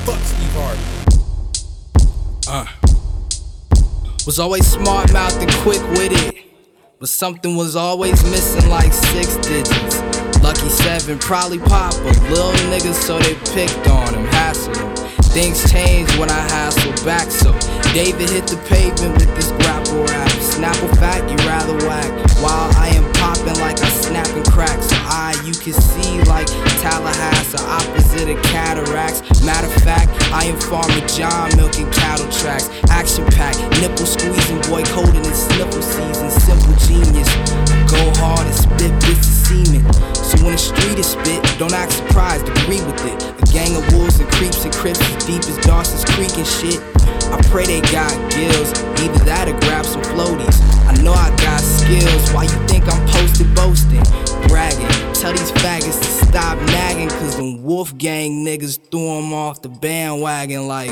Fuck Steve Harvey. Was always smart mouthed and quick with it, but something was always missing like 6 digits. Lucky 7, probably Papa, little niggas, so they picked on him, hassled him. Things changed when I hassled back, so David hit the pavement with this grapple rap. Snapple fact, you rather whack, while I am popping like I snapping cracks. So you can see like Tallahassee, opposite of cataracts. Matter of fact, I am Farmer John milking cattle tracks. Action packed, nipple squeezing, boy coding in sniffle season. Simple genius, go hard and spit bits of semen. So when the street is spit, don't act surprised, agree with it. A gang of wolves and creeps and crips as deep as Dawson's Creek and shit. I pray they got gills, either that or grab some floaties. I know I got skills, why you think I'm posted boasting? Bragging, tell these faggots to stop nagging, cause them wolf gang niggas threw them off the bandwagon like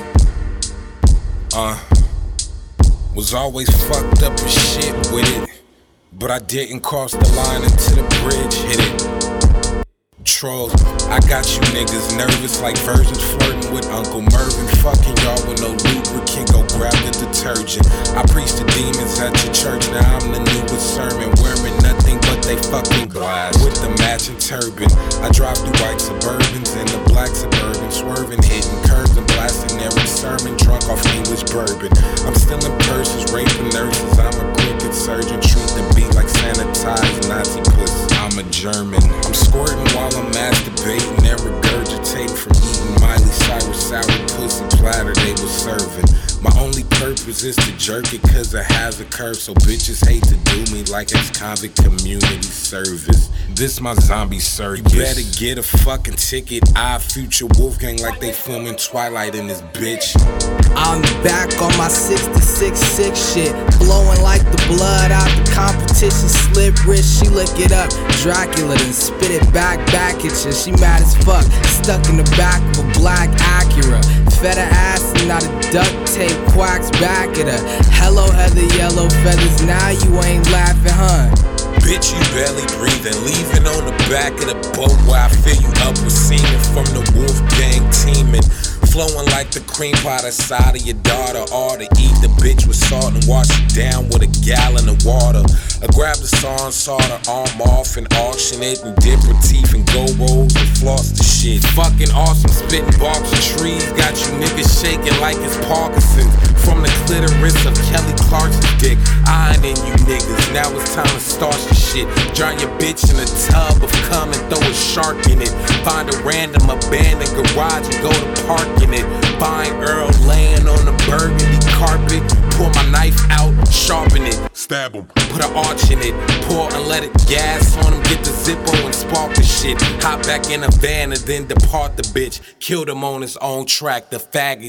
Was always fucked up as shit with it, but I didn't cross the line until the bridge hit it. Trolls, I got you niggas nervous like virgins flirting with Uncle Mervin. Fucking y'all with no lubricant, go grab the detergent. I preach to demons at your church, now I'm the newest sermon. Wearing nothing but they fucking glass with the matching turban. I drive through white Suburbans and the black Suburban, swerving, hitting curves and blasting every sermon, drunk off English bourbon. I'm stealing purses, raping nurses, I'm a crooked surgeon. Treat the beat like sanitized Nazi pussy, I'm a German. I'm squirting while I'm masturbating and regurgitating from eating Miley Cyrus sour pussy platter they was serving. My only purpose is to jerk it cause it has a curve, so bitches hate to do me like ex-convict community service. This my zombie circus. You better get a fucking ticket. Future Wolfgang like they filming Twilight in this bitch. I'm back on my 66 shit, blowing like the blood out the competition. Slip wrist, she lick it up. Dracula then spit it back at you. She mad as fuck, stuck in the back of a black Acura. Fed her ass and not a duct tape quacks back at her. Hello Heather, yellow feathers, now you ain't laughing, huh? Bitch, you barely breathing, leaving on the back of the boat where I fill you up with semen from the wolf gang teaming. Flowing like the cream pie the side of your daughter. Or to eat the bitch with salt and wash it down with a gallon of water. I grab the saw and saw her arm off and auction it and dip her teeth and go rolls and floss the shit. Fucking awesome, spitting barks and trees. Got you niggas shaking like it's Parkinson's. From the clitoris of Kelly Clarkson's dick, ironing you niggas. Now it's time to starch the shit. Drown your bitch in a tub of cum and throw a shark in it. Find a random abandoned garage and go to park in it. Find Earl laying on the burgundy carpet. Pull my knife out, sharpen it. Stab him. Put an arch in it. Pour and let it gas on him. Get the Zippo and spark the shit. Hop back in a van and then depart the bitch. Killed him on his own track. The faggot